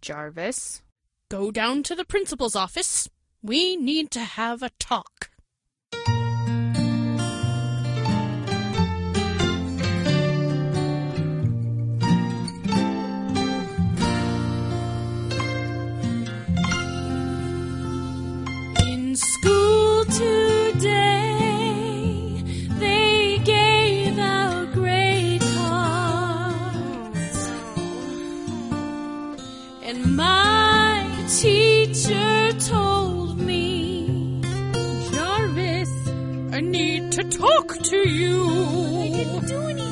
Jarvis. Go down to the principal's office. We need to have a talk. In school today, they gave out grade cards. And my teacher told me, Jarvis, I need to talk to you.